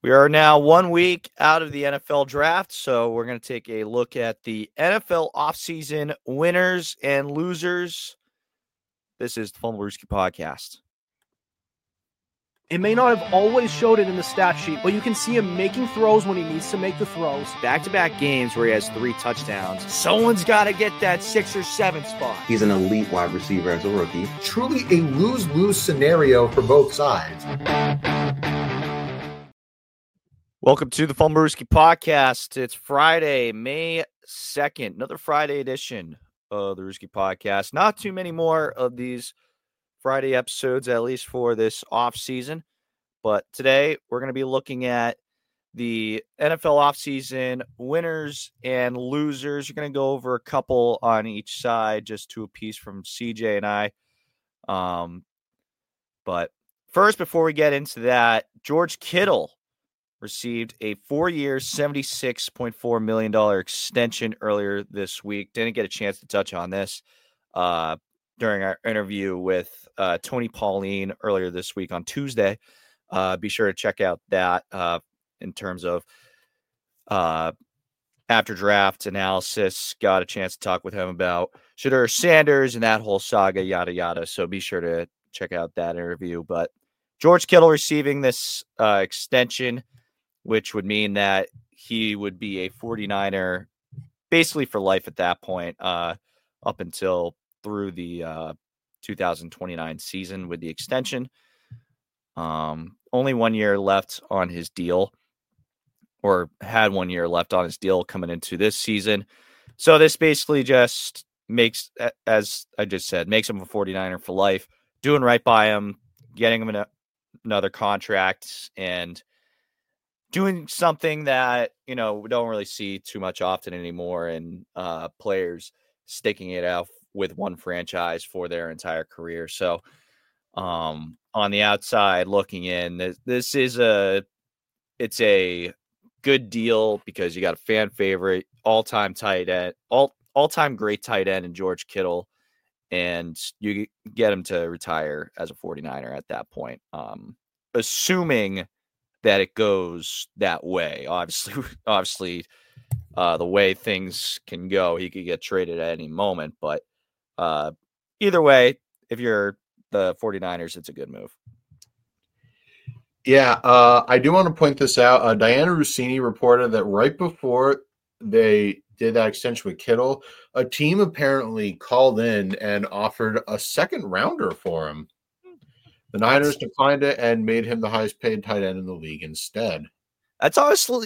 We are now 1 week out of the NFL draft, so we're going to take a look at the NFL offseason winners and losers. This is the Fumblerooski Podcast. It may not have always showed it in the stat sheet, but you can see him making throws when he needs to make the throws. Back-to-back games where he has 3 touchdowns. Someone's got to get that 6 or 7 spot. He's an elite wide receiver as a rookie. Truly a lose-lose scenario for both sides. Welcome to the Fumblerooski Podcast. It's Friday, May 2nd, another Friday edition of the Rooski Podcast. Not too many more of these Friday episodes, at least for this off season. But today we're going to be looking at the NFL offseason winners and losers. We're going to go over a couple on each side, just 2 apiece from CJ and I. But first, before we get into that, George Kittle received a 4-year, $76.4 million extension earlier this week. Didn't get a chance to touch on this during our interview with Tony Pauline earlier this week on Tuesday. Be sure to check out that in terms of after draft analysis. Got a chance to talk with him about Shedeur Sanders and that whole saga, yada, yada. So be sure to check out that interview. But George Kittle receiving this extension, which would mean that he would be a 49er basically for life at that point, up until through the 2029 season with the extension. Only 1 year left on his deal, or had 1 year left on his deal coming into this season. So this basically just makes, as I just said, makes him a 49er for life, doing right by him, getting him another contract, and doing something that, we don't really see too much often anymore, and players sticking it out with one franchise for their entire career. So on the outside looking in, this is it's a good deal because you got a fan favorite, all-time tight end, all-time great tight end in George Kittle, and you get him to retire as a 49er at that point. Assuming that it goes that way. Obviously, the way things can go, he could get traded at any moment. But either way, if you're the 49ers, it's a good move. Yeah, I do want to point this out. Diana Rossini reported that right before they did that extension with Kittle, a team apparently called in and offered a second rounder for him. The Niners declined it and made him the highest paid tight end in the league instead. That's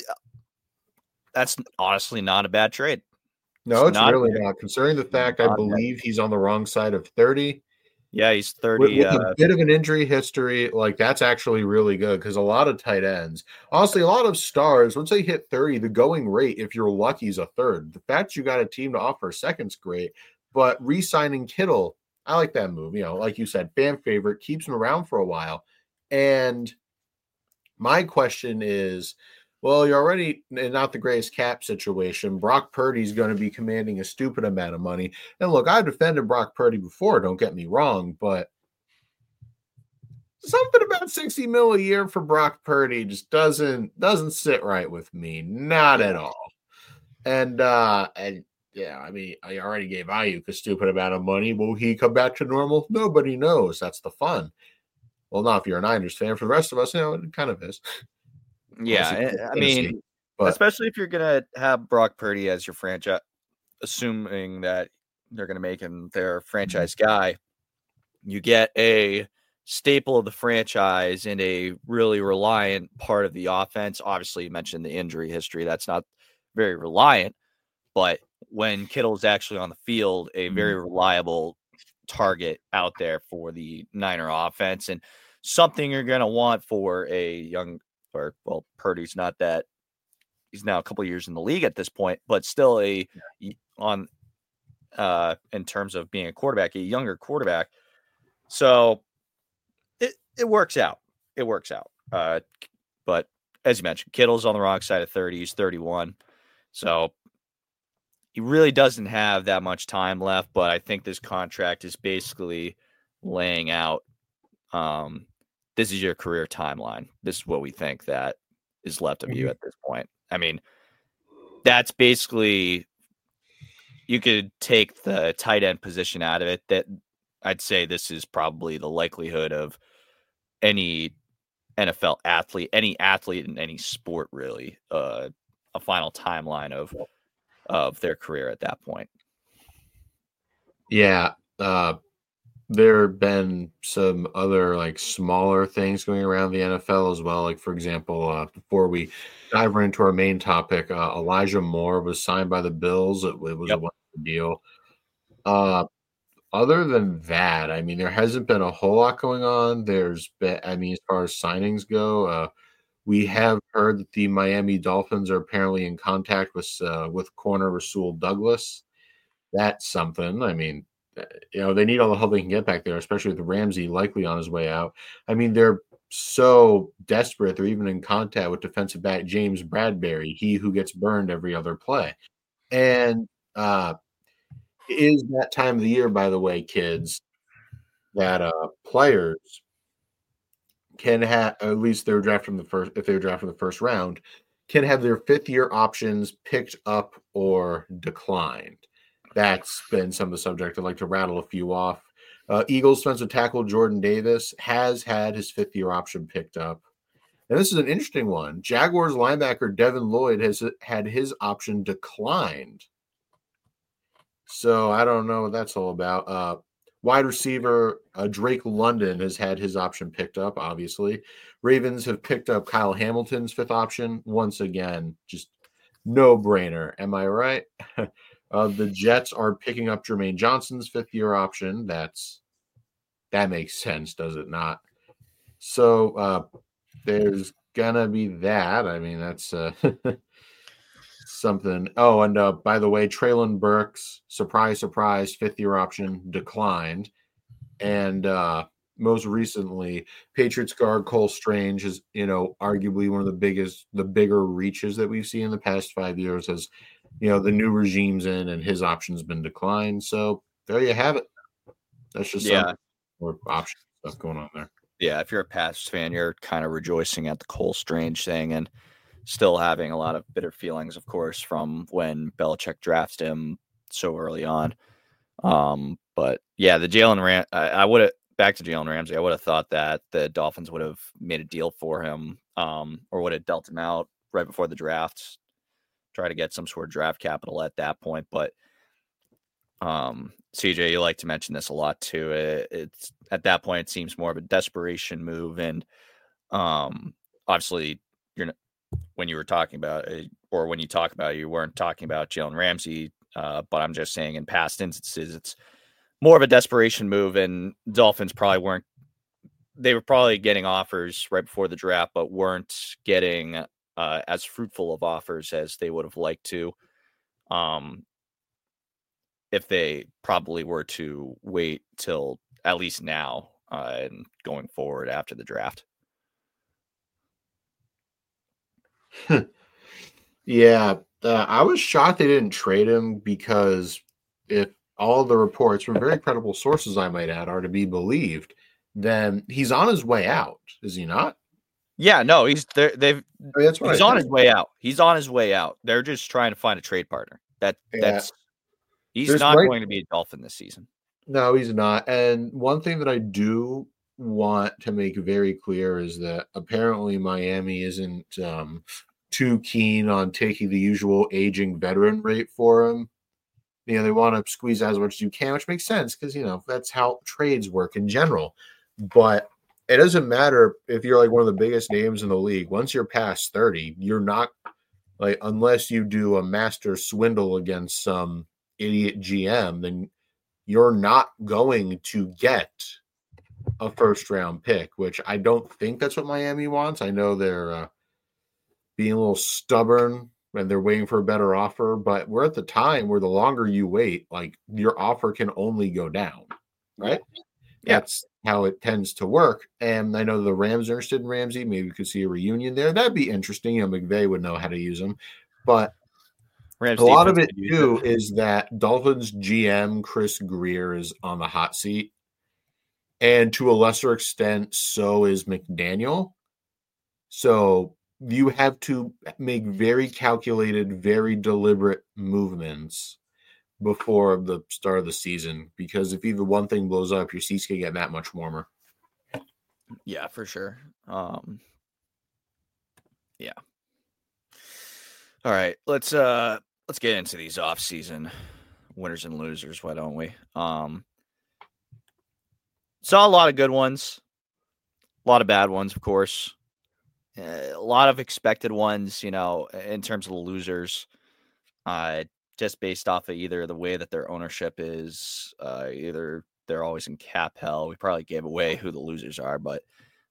honestly not a bad trade. No, it's really not, considering the fact I believe he's on the wrong side of 30. Yeah, he's 30. With a bit of an injury history, that's actually really good because a lot of tight ends, honestly, a lot of stars, once they hit 30, the going rate, if you're lucky, is a third. The fact you got a team to offer a second's great, but re-signing Kittle, I like that move. Like you said, fan favorite, keeps him around for a while. And my question is, well, you're already in not the greatest cap situation. Brock Purdy's going to be commanding a stupid amount of money. And look, I've defended Brock Purdy before, don't get me wrong, but something about $60 million a year for Brock Purdy just doesn't sit right with me. Not at all. And yeah, I mean, I already gave Ayuk a stupid amount of money. Will he come back to normal? Nobody knows. That's the fun. Well, not if you're a Niners fan. For the rest of us, it kind of is. Yeah, I mean, especially if you're going to have Brock Purdy as your franchise, assuming that they're going to make him their franchise guy, you get a staple of the franchise and a really reliant part of the offense. Obviously, you mentioned the injury history. That's not very reliant, but when Kittle's actually on the field, a very reliable target out there for the Niner offense, and something you're going to want for a young, Purdy's not that, he's now a couple of years in the league at this point, but still in terms of being a quarterback, a younger quarterback. So it works out. It works out. But as you mentioned, Kittle's on the wrong side of 30. He's 31. So he really doesn't have that much time left, but I think this contract is basically laying out this is your career timeline. This is what we think that is left of you at this point. I mean, that's basically, you could take the tight end position out of it. That I'd say this is probably the likelihood of any NFL athlete, any athlete in any sport, really, a final timeline of their career at that point. Yeah. There have been some other like smaller things going around the NFL as well. Like, for example, before we dive into our main topic, Elijah Moore was signed by the Bills. It was a one-year deal. Other than that, I mean, there hasn't been a whole lot going on. There's been, I mean, as far as signings go, we have heard that the Miami Dolphins are apparently in contact with corner Rasul Douglas. That's something. I mean, they need all the help they can get back there, especially with Ramsey likely on his way out. I mean, they're so desperate. They're even in contact with defensive back James Bradbury, he who gets burned every other play. And it is that time of the year, by the way, kids, that players can have, at least they're drafted in the first, if they're drafted in the first round, can have their fifth-year options picked up or declined. That's been some of the subject. I'd like to rattle a few off. Eagles defensive tackle Jordan Davis has had his fifth-year option picked up. And this is an interesting one. Jaguars linebacker Devin Lloyd has had his option declined. So I don't know what that's all about. Wide receiver Drake London has had his option picked up, obviously. Ravens have picked up Kyle Hamilton's fifth option. Once again, just no-brainer. Am I right? The Jets are picking up Jermaine Johnson's fifth-year option. That makes sense, does it not? So there's gonna be that. I mean, that's something. Oh, and by the way, Treylon Burks, surprise, fifth-year option declined. And most recently, Patriots guard Cole Strange is, arguably one of the bigger reaches that we've seen in the past 5 years as, the new regime's in and his option's been declined. So there you have it. That's just some more option stuff going on there. Yeah, if you're a Pats fan, you're kind of rejoicing at the Cole Strange thing and still having a lot of bitter feelings, of course, from when Belichick drafted him so early on. But yeah, the I would have, back to Jalen Ramsey, I would have thought that the Dolphins would have made a deal for him, or would have dealt him out right before the draft, try to get some sort of draft capital at that point. But CJ, you like to mention this a lot too. It's at that point, it seems more of a desperation move. And obviously when you were talking about it, or when you talk about it, you weren't talking about Jalen Ramsey, but I'm just saying in past instances, it's more of a desperation move, and Dolphins they were probably getting offers right before the draft, but weren't getting as fruitful of offers as they would have liked to. If they probably were to wait till at least now and going forward after the draft. Yeah, I was shocked they didn't trade him, because if all the reports from very credible sources, I might add, are to be believed, then he's on his way out, is he not? Yeah, no, he's there. He's on his way out. He's on his way out. They're just trying to find a trade partner. He's not going to be a Dolphin this season. No, he's not. And one thing that I do want to make very clear is that apparently Miami isn't too keen on taking the usual aging veteran rate for him. They want to squeeze as much as you can, which makes sense because, that's how trades work in general. But it doesn't matter if you're like one of the biggest names in the league. Once you're past 30, you're not, like, unless you do a master swindle against some idiot GM, then you're not going to get a first-round pick, which I don't think that's what Miami wants. I know they're being a little stubborn and they're waiting for a better offer, but we're at the time where the longer you wait, like, your offer can only go down, right? Yeah. That's how it tends to work. And I know the Rams are interested in Ramsey. Maybe we could see a reunion there. That'd be interesting. McVay would know how to use him. But Rams a lot of it, too, is that Dolphins GM Chris Grier is on the hot seat. And to a lesser extent, so is McDaniel. So you have to make very calculated, very deliberate movements before the start of the season, because if even one thing blows up, your seats can get that much warmer. Yeah, for sure. Yeah. All right, let's get into these off-season winners and losers. Why don't we? Saw a lot of good ones, a lot of bad ones, of course. A lot of expected ones, in terms of the losers. Just based off of either the way that their ownership is, either they're always in cap hell. We probably gave away who the losers are, but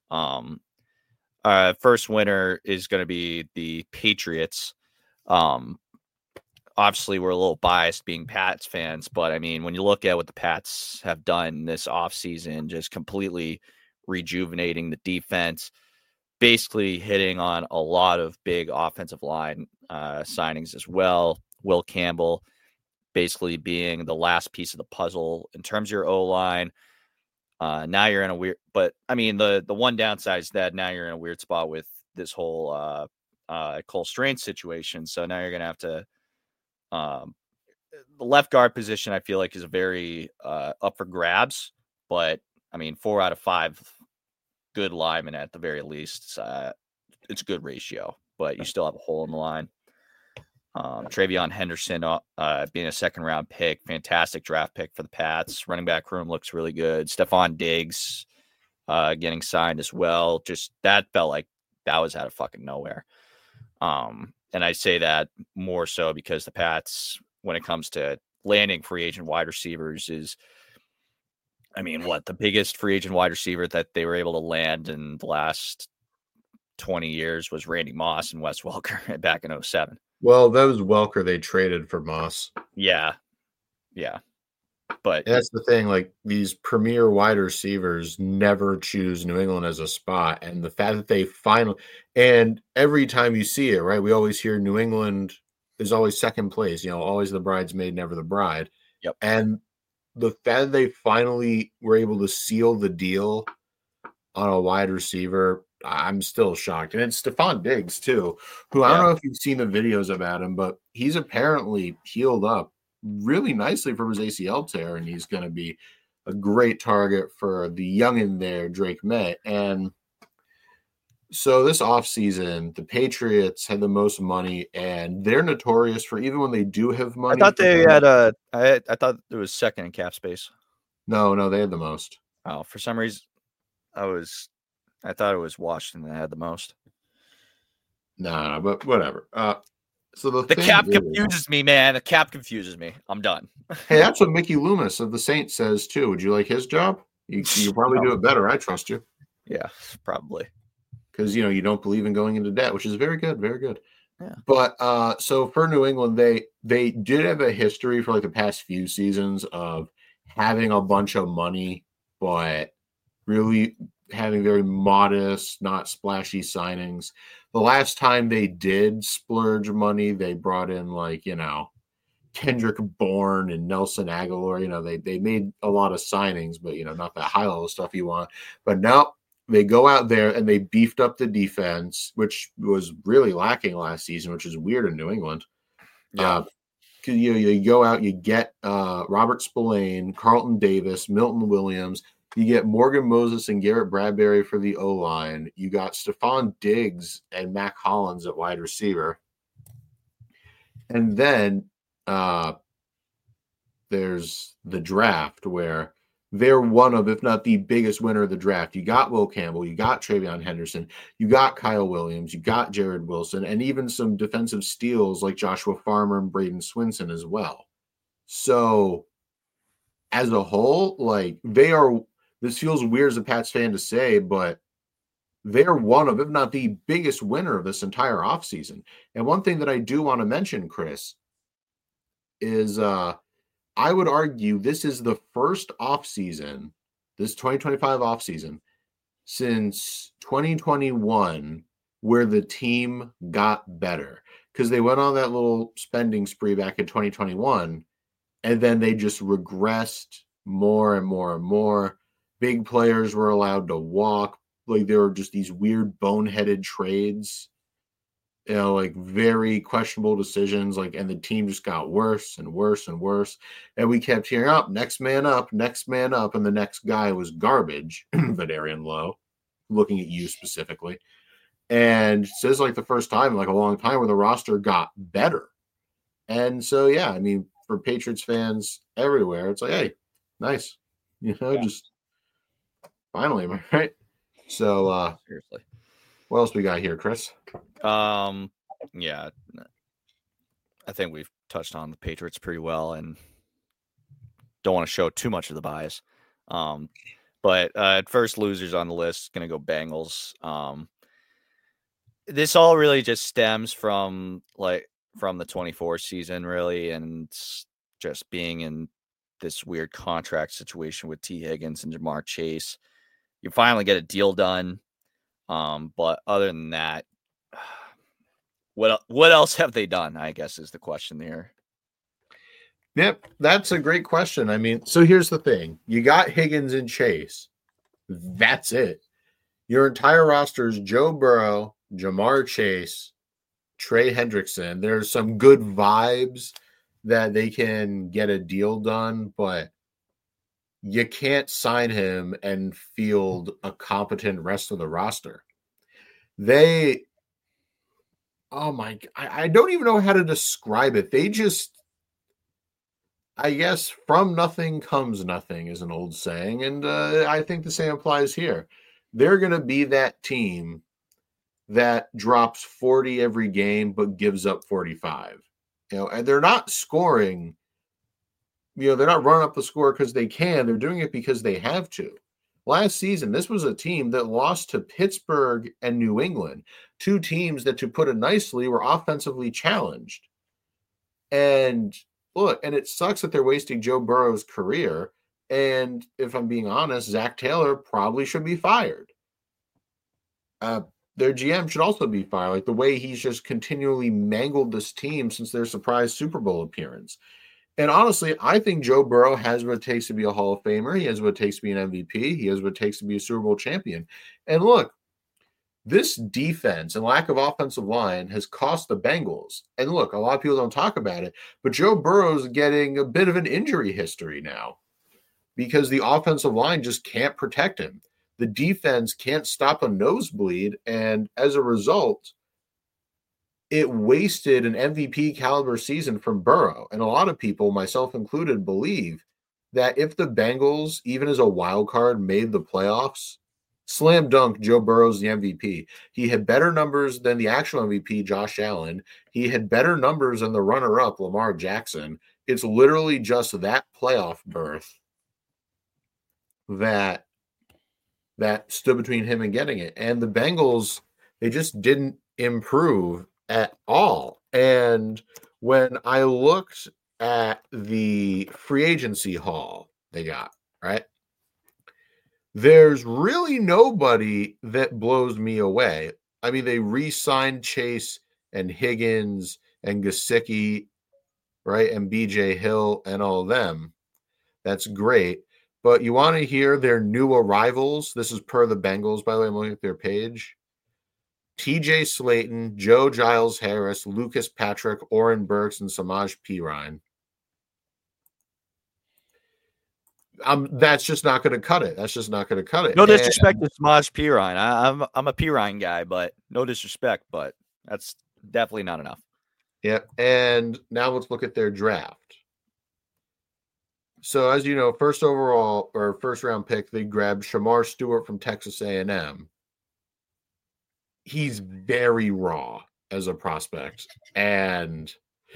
first winner is going to be the Patriots. Obviously, we're a little biased being Pats fans, but I mean, when you look at what the Pats have done this offseason, just completely rejuvenating the defense, basically hitting on a lot of big offensive line signings as well. Will Campbell basically being the last piece of the puzzle in terms of your O-line. Now you're in a weird, but I mean, the one downside is that now you're in a weird spot with this whole Cole Strange situation. So now you're going to have to, the left guard position, I feel like, is a very up for grabs, but I mean, 4 out of 5 good linemen at the very least. It's a good ratio, but you still have a hole in the line. Travion Henderson being a second-round pick, fantastic draft pick for the Pats. Running back room looks really good. Stephon Diggs getting signed as well. Just that felt like that was out of fucking nowhere. And I say that more so because the Pats, when it comes to landing free agent wide receivers, is, I mean, the biggest free agent wide receiver that they were able to land in the last 20 years was Randy Moss and Wes Welker back in 2007. Well, that was Welker they traded for Moss. Yeah. But and that's the thing, like, these premier wide receivers never choose New England as a spot. And the fact that they finally, and every time you see it, right, we always hear New England is always second place, always the bridesmaid, never the bride. Yep. And the fact that they finally were able to seal the deal on a wide receiver, I'm still shocked. And it's Stephon Diggs, too, who I don't know if you've seen the videos about him, but he's apparently healed up really nicely from his ACL tear, and he's going to be a great target for the youngin' there, Drake May. And so this offseason, the Patriots had the most money, and they're notorious for, even when they do have money. I thought they had I thought it was second in cap space. No, they had the most. Oh, for some reason, I thought it was Washington that had the most. No, but whatever. So the cap confuses me, man. The cap confuses me. I'm done. Hey, that's what Mickey Loomis of the Saints says too. Would you like his job? You probably do it better. I trust you. Yeah, probably. Because you don't believe in going into debt, which is very good, very good. Yeah. But so for New England, they did have a history for like the past few seasons of having a bunch of money, but really having very modest, not splashy signings. The last time they did splurge money, they brought in Kendrick Bourne and Nelson Aguilar. They made a lot of signings, but not that high level stuff you want. But now they go out there and they beefed up the defense, which was really lacking last season, which is weird in New England. Yeah. You go out, you get Robert Spillane, Carlton Davis, Milton Williams. You get Morgan Moses and Garrett Bradbury for the O-line. You got Stephon Diggs and Mac Hollins at wide receiver. And then there's the draft, where they're one of, if not the biggest winner of the draft. You got Will Campbell, you got Travion Henderson, you got Kyle Williams, you got Jared Wilson, and even some defensive steals like Joshua Farmer and Braden Swinson as well. So as a whole, this feels weird as a Pats fan to say, but they're one of, if not the biggest winner of this entire offseason. And one thing that I do want to mention, Chris, is I would argue this is the first offseason, this 2025 offseason, since 2021 where the team got better. Because they went on that little spending spree back in 2021, and then they just regressed more and more and more. Big players were allowed to walk. There were just these weird boneheaded trades like very questionable decisions, and the team just got worse and worse and worse. And we kept hearing next man up, next man up. And the next guy was garbage, Valerian Lowe, looking at you specifically. And so it's the first time in a long time where the roster got better. And so, yeah, I mean, for Patriots fans everywhere, it's hey, nice. Just finally, am I right? So, seriously. What else we got here, Chris? Yeah, I think we've touched on the Patriots pretty well, and don't want to show too much of the bias. But at first, losers on the list, going to go Bengals. This all really just stems from the 24 season, really, and just being in this weird contract situation with T. Higgins and Jamar Chase. You finally get a deal done. But other than that, what else have they done, I guess, is the question here. Yep, that's a great question. I mean, so here's the thing. You got Higgins and Chase. That's it. Your entire roster is Joe Burrow, Jamar Chase, Trey Hendrickson. There's some good vibes that they can get a deal done, but you can't sign him and field a competent rest of the roster. I don't even know how to describe it. They just, I guess, from nothing comes nothing is an old saying. And I think the same applies here. They're going to be that team that drops 40 every game, but gives up 45, and they're not scoring. They're not running up the score because they can. They're doing it because they have to. Last season, this was a team that lost to Pittsburgh and New England, two teams that, to put it nicely, were offensively challenged. And look, and it sucks that they're wasting Joe Burrow's career. And if I'm being honest, Zach Taylor probably should be fired. Their GM should also be fired. The way he's just continually mangled this team since their surprise Super Bowl appearance. And honestly, I think Joe Burrow has what it takes to be a Hall of Famer. He has what it takes to be an MVP. He has what it takes to be a Super Bowl champion. And look, this defense and lack of offensive line has cost the Bengals. And look, a lot of people don't talk about it, but Joe Burrow is getting a bit of an injury history now because the offensive line just can't protect him. The defense can't stop a nosebleed. And as a result, it wasted an MVP caliber season from Burrow. And a lot of people, myself included, believe that if the Bengals, even as a wild card, made the playoffs, slam dunk, Joe Burrow's the MVP. He had better numbers than the actual MVP, Josh Allen. He had better numbers than the runner-up, Lamar Jackson. It's literally just that playoff berth that stood between him and getting it. And the Bengals, they just didn't improve at all. And when I looked at the free agency haul they got, right, there's really nobody that blows me away. I mean, they re-signed Chase and Higgins and Gesicki, right, and BJ Hill and all of them. That's great. But you want to hear their new arrivals? This is per the Bengals, by the way. I'm looking at their page. TJ Slayton, Joe Giles Harris, Lucas Patrick, Oren Burks, and Samaj Pirine. That's just not going to cut it. That's just not going to cut it. No disrespect to Samaj Pirine. I'm a Pirine guy, but no disrespect, but that's definitely not enough. Yeah, and now let's look at their draft. So as you know, first round pick, they grabbed Shamar Stewart from Texas A&M. He's very raw as a prospect, and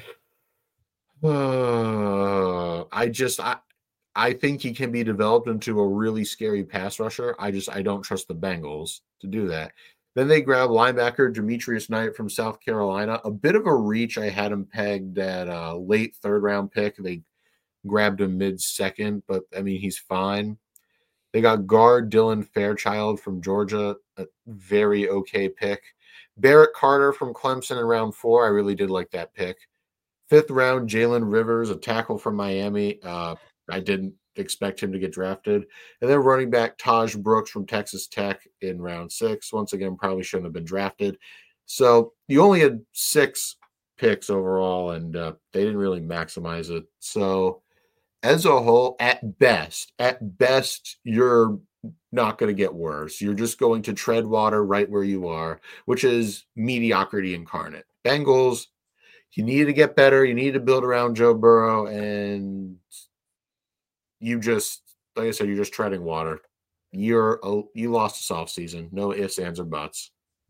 I think he can be developed into a really scary pass rusher. I don't trust the Bengals to do that. Then they grab linebacker Demetrius Knight from South Carolina. A bit of a reach. I had him pegged at a late third round pick. They grabbed him mid-second, but I mean, he's fine. They got guard Dylan Fairchild from Georgia, a very okay pick. Barrett Carter from Clemson in round 4. I really did like that pick. 5th round, Jalen Rivers, a tackle from Miami. I didn't expect him to get drafted. And then running back Taj Brooks from Texas Tech in round 6. Once again, probably shouldn't have been drafted. So you only had 6 picks overall, and they didn't really maximize it. So as a whole, at best, you're not going to get worse. You're just going to tread water right where you are, which is mediocrity incarnate. Bengals, you need to get better. You need to build around Joe Burrow, and you just, like I said, you're just treading water. You lost this offseason. No ifs, ands, or buts.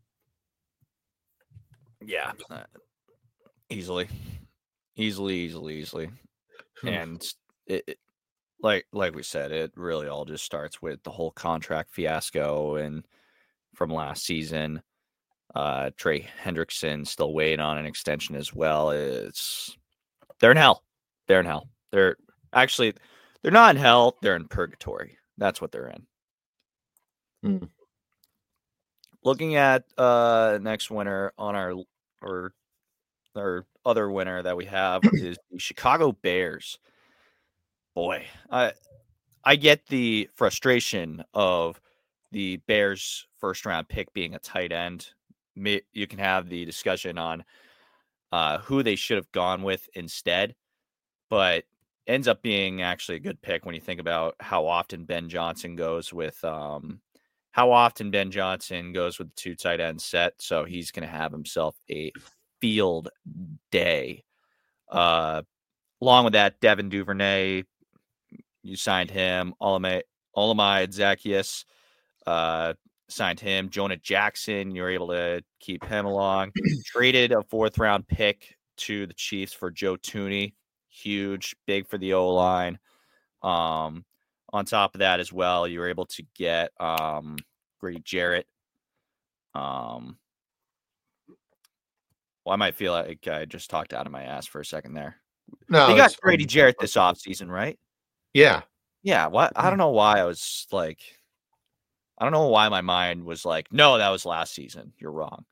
Yeah, easily. And it like we said, it really all just starts with the whole contract fiasco and from last season. Trey Hendrickson still waiting on an extension as well. They're in hell. They're not in hell. They're in purgatory. That's what they're in. Looking at next winner on our other winner that we have is the Chicago Bears. Boy, I get the frustration of the Bears' first round pick being a tight end. You can have the discussion on who they should have gone with instead, but ends up being actually a good pick when you think about how often Ben Johnson goes with the 2 tight end set. So he's going to have himself a field day. Along with that, Devin Duvernay, you signed him. Olamide Zaccheaus signed him. Jonah Jackson, you were able to keep him along. Traded a 4th round pick to the Chiefs for Joe Thuney. Huge, big for the O-line. On top of that as well, you were able to get Grady Jarrett. Well, I might feel like I just talked out of my ass for a second there. No, they got Grady Jarrett this offseason, right? Yeah. Yeah. What? I don't know why I was like, I don't know why my mind was like, no, that was last season. You're wrong.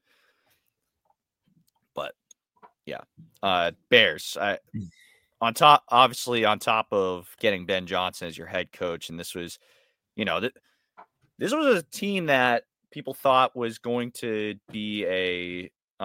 But yeah, Bears. On top of getting Ben Johnson as your head coach, and this was, this was a team that people thought was going to be a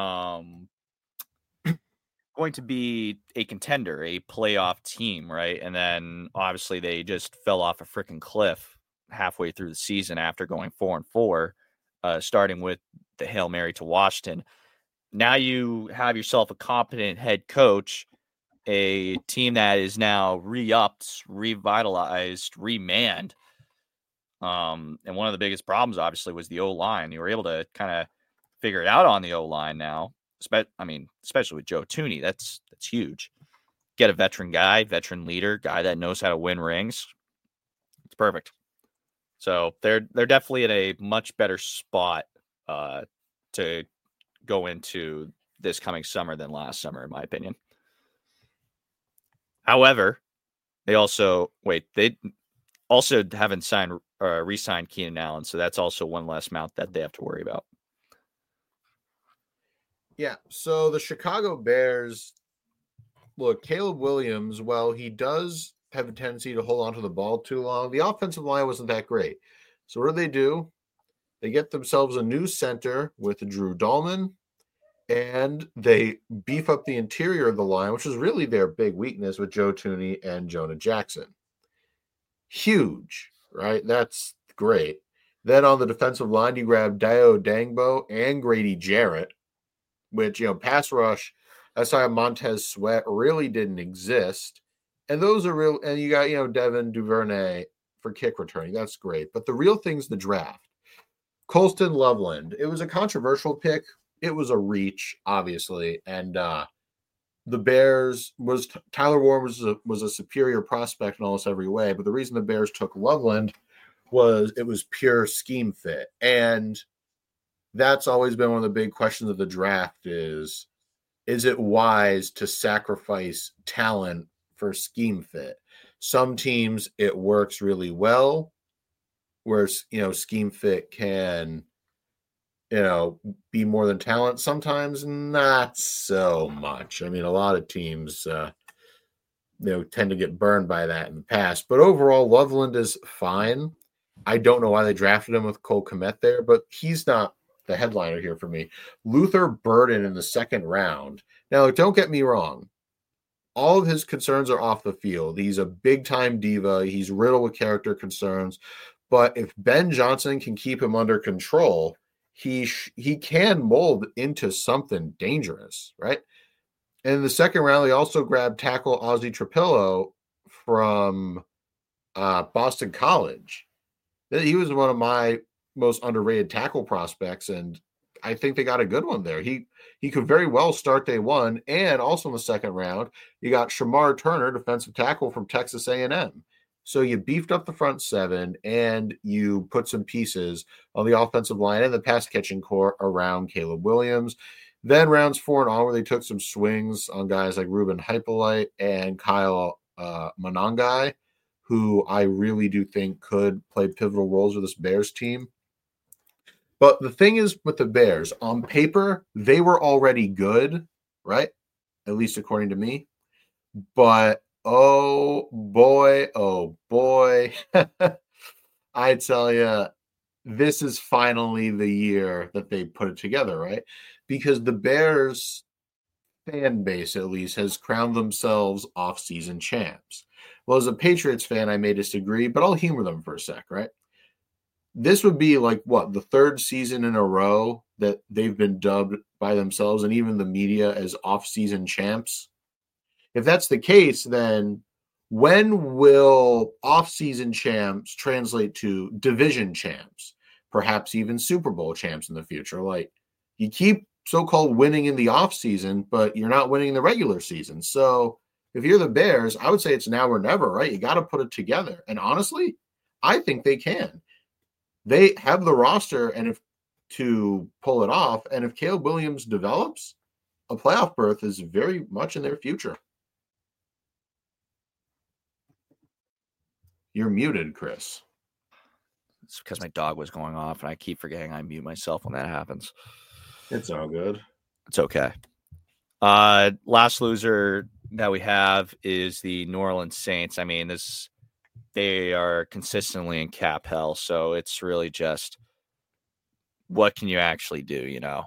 contender, a playoff team, right? And then obviously they just fell off a freaking cliff halfway through the season after going 4-4, starting with the Hail Mary to Washington. Now you have yourself a competent head coach, a team that is now re-upped, revitalized, remanned. And one of the biggest problems, obviously, was the O-line. You were able to kind of figure it out on the O-line now. Especially with Joe Thuney. That's huge. Get a veteran leader, guy that knows how to win rings. It's perfect. So they're definitely in a much better spot to go into this coming summer than last summer, in my opinion. However, they also haven't re-signed Keenan Allen, so that's also one less mount that they have to worry about. Yeah, so the Chicago Bears, look, Caleb Williams, well, he does have a tendency to hold on to the ball too long. The offensive line wasn't that great. So what do? They get themselves a new center with Drew Dahlman, and they beef up the interior of the line, which is really their big weakness with Joe Thuney and Jonah Jackson. Huge, right? That's great. Then on the defensive line, you grab Dayo Dangbo and Grady Jarrett, which, pass rush, outside of Montez Sweat, really didn't exist. And those are real. And you got, Devin Duvernay for kick returning. That's great. But the real thing's the draft. Colston Loveland. It was a controversial pick. It was a reach, obviously. And the Bears Tyler Warren was a superior prospect in almost every way. But the reason the Bears took Loveland was it was pure scheme fit. And that's always been one of the big questions of the draft is it wise to sacrifice talent for scheme fit? Some teams, it works really well, whereas, scheme fit can, be more than talent. Sometimes not so much. I mean, a lot of teams, tend to get burned by that in the past. But overall, Loveland is fine. I don't know why they drafted him with Cole Kmet there, but he's not the headliner here for me. Luther Burden in the second round. Now, don't get me wrong. All of his concerns are off the field. He's a big-time diva. He's riddled with character concerns. But if Ben Johnson can keep him under control, he can mold into something dangerous, right? And in the second round, they also grabbed tackle Ozzie Trapillo from Boston College. He was one of my most underrated tackle prospects, and I think they got a good one there. He could very well start day one, and also in the second round, you got Shamar Turner, defensive tackle from Texas A&M. So you beefed up the front seven, and you put some pieces on the offensive line and the pass catching core around Caleb Williams. Then rounds 4 and on, where they took some swings on guys like Ruben Hypolite and Kyle Monangai, who I really do think could play pivotal roles with this Bears team. But the thing is with the Bears, on paper, they were already good, right? At least according to me. But oh boy, I tell you, this is finally the year that they put it together, right? Because the Bears fan base, at least, has crowned themselves off-season champs. Well, as a Patriots fan, I may disagree, but I'll humor them for a sec, right? This would be like, what, the third season in a row that they've been dubbed by themselves and even the media as off-season champs? If that's the case, then when will off-season champs translate to division champs? Perhaps even Super Bowl champs in the future? Like, you keep so-called winning in the off-season, but you're not winning in the regular season. So if you're the Bears, I would say it's now or never, right? You got to put it together. And honestly, I think they can. They have the roster to pull it off. And if Caleb Williams develops, a playoff berth is very much in their future. You're muted, Chris. It's because my dog was going off, and I keep forgetting I mute myself when that happens. It's all good. It's okay. Last loser that we have is the New Orleans Saints. I mean, they are consistently in cap hell, so it's really just what can you actually do, you know?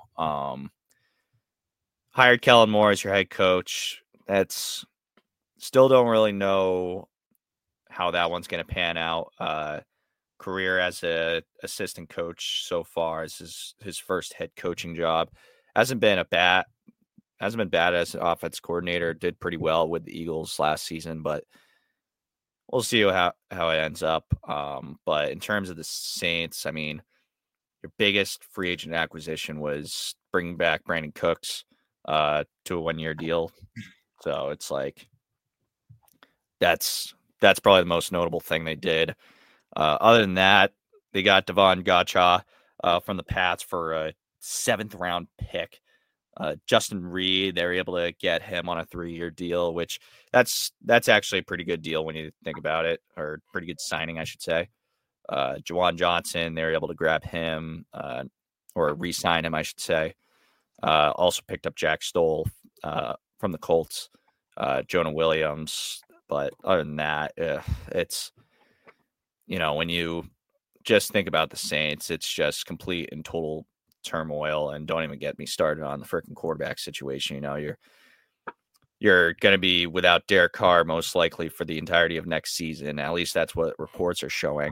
Hired Kellen Moore as your head coach. That's still don't really know how that one's going to pan out. Career as a assistant coach so far is his first head coaching job. Hasn't been bad as an offense coordinator. Did pretty well with the Eagles last season, but we'll see how it ends up. But in terms of the Saints, I mean, your biggest free agent acquisition was bringing back Brandon Cooks to a 1-year deal. So it's like that's probably the most notable thing they did. Other than that, they got Devon Gotcha from the Pats for a 7th round pick. Justin Reed, they were able to get him on a 3-year deal, which that's actually a pretty good deal when you think about it, or pretty good signing, I should say. Juwan Johnson, they were able to grab him or re-sign him, I should say. Also picked up Jack Stoll from the Colts, Jonah Williams. But other than that, it's, when you just think about the Saints, it's just complete and total turmoil. And don't even get me started on the freaking quarterback situation. You're going to be without Derek Carr most likely for the entirety of next season. At least that's what reports are showing.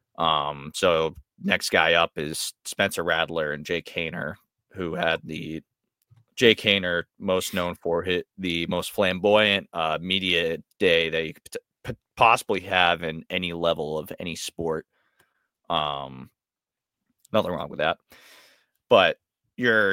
So next guy up is Spencer Rattler and Jake Haener, who had Jake Haener most known for the most flamboyant media day that you could possibly have in any level of any sport. Nothing wrong with that. But your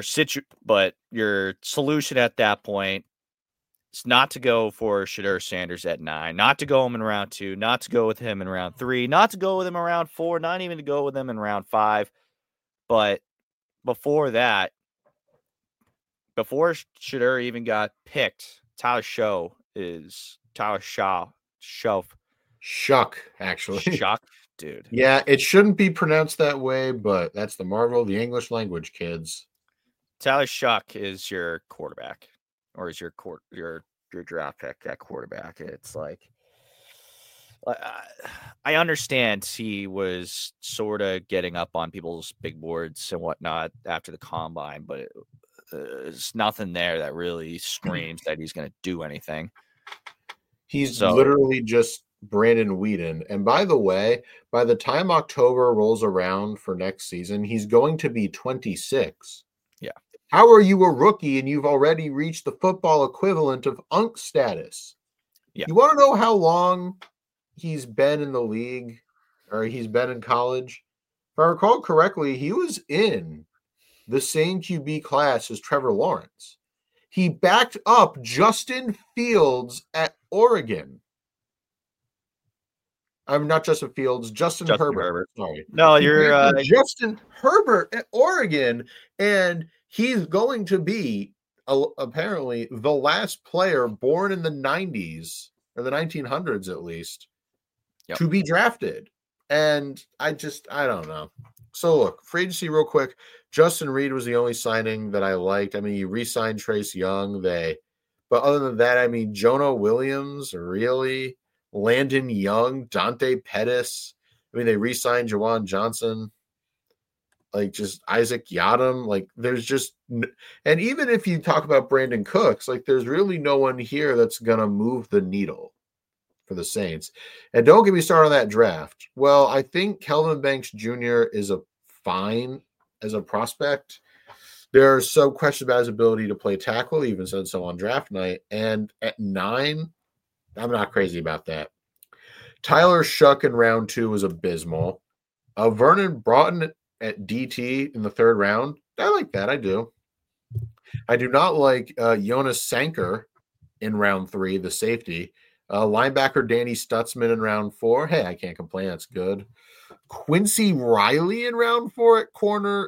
solution at that point is not to go for Shedeur Sanders at 9, not to go him in round 2, not to go with him in round 3, not to go with him in round 4, not even to go with him in round 5. But before that, before Shedeur even got picked, Tyler Shuck, actually. Shuck, dude. Yeah, it shouldn't be pronounced that way, but that's the marvel of the English language, kids. Tyler Shuck is your quarterback, or is your draft pick at quarterback. It's like, I understand he was sort of getting up on people's big boards and whatnot after the combine, but there's nothing there that really screams that he's going to do anything. He's literally just Brandon Whedon. And by the way, by the time October rolls around for next season, he's going to be 26. Yeah. How are you a rookie and you've already reached the football equivalent of UNC status? Yeah. You want to know how long he's been in the league or he's been in college? If I recall correctly, he was in the same QB class as Trevor Lawrence. He backed up Justin Fields at Oregon. I'm not Justin Fields, Justin Herbert. Sorry. No, you're Justin Herbert at Oregon, and he's going to be apparently the last player born in the 90s or the 1900s at least to be drafted. And I don't know. So look, free agency real quick. Justin Reed was the only signing that I liked. I mean, you re-signed Trace Young. But other than that, I mean, Jonah Williams, really, Landon Young, Dante Pettis. I mean, they re-signed Jawan Johnson, like just Isaac Yadam. Like there's just, and even if you talk about Brandon Cooks, like there's really no one here that's gonna move the needle for the Saints. And don't get me started on that draft. Well, I think Kelvin Banks Jr. is a fine as a prospect. There are some questions about his ability to play tackle. He even said so on draft night. And at 9, I'm not crazy about that. Tyler Shuck in round 2 was abysmal. Vernon Broughton at DT in the 3rd round. I like that. I do. I do not like Jonas Sanker in round 3, the safety. Linebacker Danny Stutzman in round 4. Hey, I can't complain. That's good. Quincy Riley in round 4 at corner.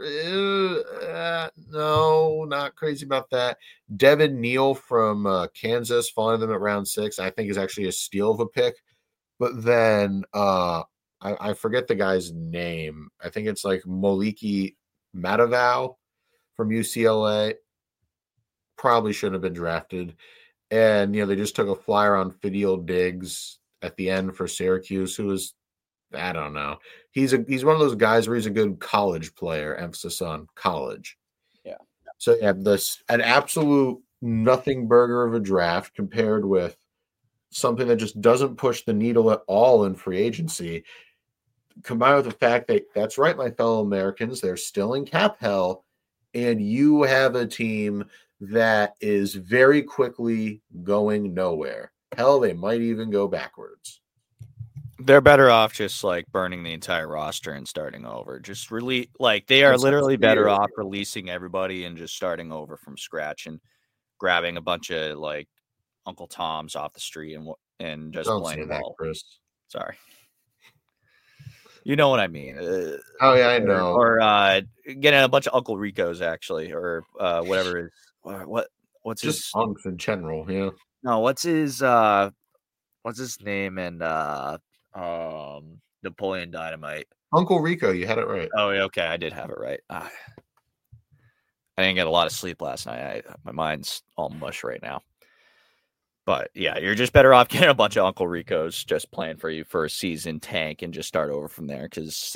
No, not crazy about that. Devin Neal from Kansas, following them at round 6, I think is actually a steal of a pick. But then I forget the guy's name. I think it's like Moliki Matavau from UCLA. Probably shouldn't have been drafted. And, they just took a flyer on Fidel Diggs at the end for Syracuse, who was, I don't know. He's one of those guys where he's a good college player, emphasis on college. Yeah. So, an absolute nothing burger of a draft compared with something that just doesn't push the needle at all in free agency, combined with the fact that that's right, my fellow Americans, they're still in cap hell, and you have a team that is very quickly going nowhere. Hell, they might even go backwards. They're better off just like burning the entire roster and starting over. Just really, like they are literally better off releasing everybody and just starting over from scratch and grabbing a bunch of like Uncle Toms off the street and just playing ball. Chris. Sorry. You know what I mean? Oh yeah, I know. Or getting a bunch of Uncle Ricos actually, or whatever is what's just his unks in general. Yeah. No, what's his name in Napoleon Dynamite? Uncle Rico. You had it right. Oh, okay, I did have it right. I didn't get a lot of sleep last night. My mind's all mush right now. But yeah, you're just better off getting a bunch of Uncle Ricos just playing for you for a season, tank, and just start over from there. Because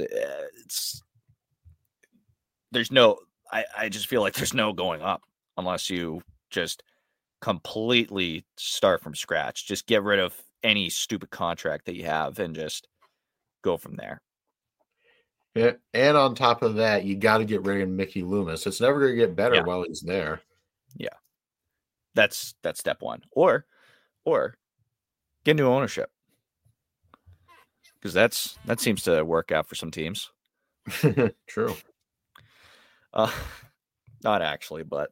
I just feel like there's no going up unless you just completely start from scratch. Just get rid of any stupid contract that you have and just go from there. Yeah, and on top of that, you got to get rid of Mickey Loomis. It's never going to get better while he's there. Yeah, that's step one. Or get new ownership, because that seems to work out for some teams. True. Not actually, but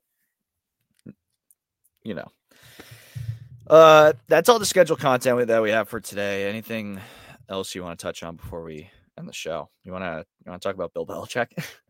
that's all the scheduled content that we have for today. Anything else you want to touch on before we end the show? You want to talk about Bill Belichick?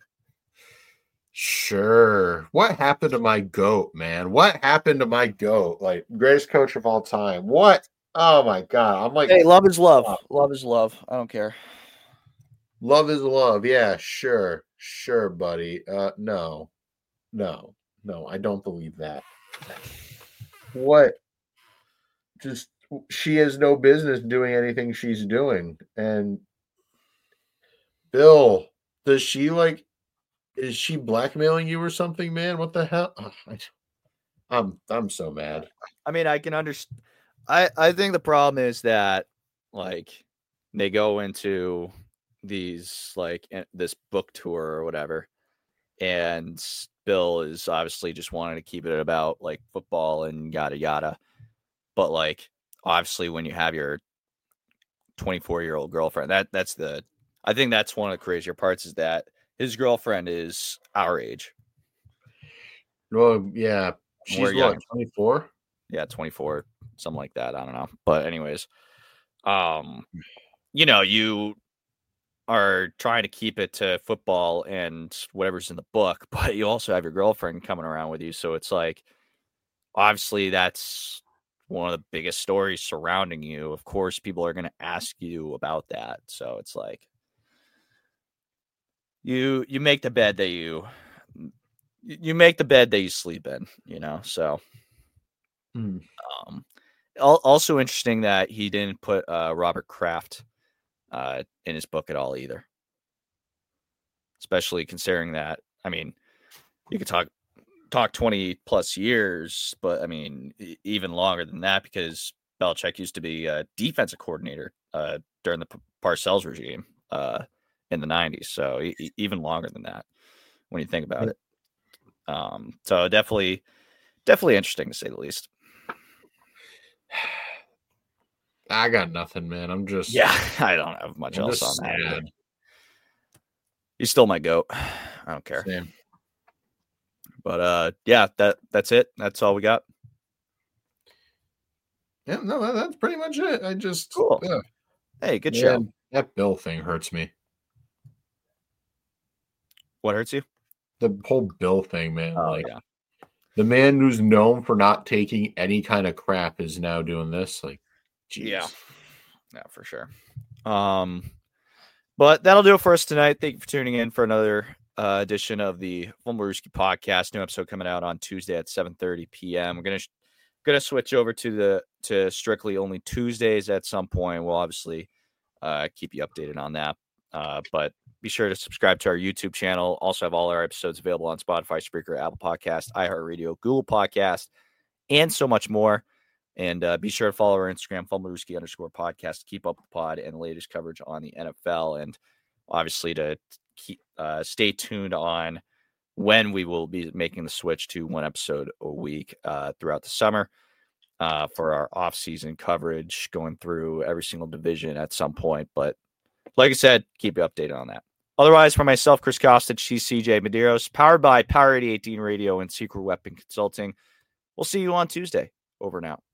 Sure. What happened to my GOAT, man? What happened to my GOAT? Like, greatest coach of all time. What? Oh my God. I'm like, hey, love is love. Love is love. I don't care. Love is love. Yeah, sure. Sure, buddy. No, I don't believe that. What? Just she has no business doing anything she's doing. And Bill, is she blackmailing you or something, man? What the hell? I'm so mad. I mean, I can understand. I think the problem is that like they go into these this book tour or whatever, and Bill is obviously just wanting to keep it about like football and yada yada. But like obviously when you have your 24-year-old girlfriend, I think that's one of the crazier parts is that his girlfriend is our age. Well, yeah. She's what, 24? Yeah, 24, something like that. I don't know. But anyways, you are trying to keep it to football and whatever's in the book, but you also have your girlfriend coming around with you. So it's like, obviously that's one of the biggest stories surrounding you. Of course, people are going to ask you about that. So it's like, you make the bed that you make the bed that you sleep in, so. Also interesting that he didn't put Robert Kraft in his book at all either. Especially considering that, I mean, you could talk 20 plus years, but I mean, even longer than that because Belichick used to be a defensive coordinator during the Parcells regime in the 90s. So even longer than that when you think about it. So definitely interesting to say the least. I got nothing, man. I'm just I don't have much else on that. Either. He's still my goat. I don't care. Same. But that's it. That's all we got. Yeah, no, that's pretty much it. I just cool. Hey, good show. That Bill thing hurts me. What hurts you? The whole Bill thing, man. Oh, yeah. The man who's known for not taking any kind of crap is now doing this. Like, geez. Yeah, for sure. But that'll do it for us tonight. Thank you for tuning in for another edition of the Fumblerooski podcast. New episode coming out on Tuesday at 7:30 p.m. We're gonna switch over to strictly only Tuesdays at some point. We'll obviously keep you updated on that. But be sure to subscribe to our YouTube channel. Also have all our episodes available on Spotify, Spreaker, Apple Podcast, iHeartRadio, Google Podcast, and so much more. And be sure to follow our Instagram, Fumblerooski_podcast, to keep up with the pod and the latest coverage on the NFL. And obviously to keep stay tuned on when we will be making the switch to one episode a week throughout the summer for our off-season coverage, going through every single division at some point. But like I said, keep you updated on that. Otherwise, for myself, Chris Kostic, she's CJ Medeiros, powered by Power 8018 Radio and Secret Weapon Consulting. We'll see you on Tuesday. Over and out.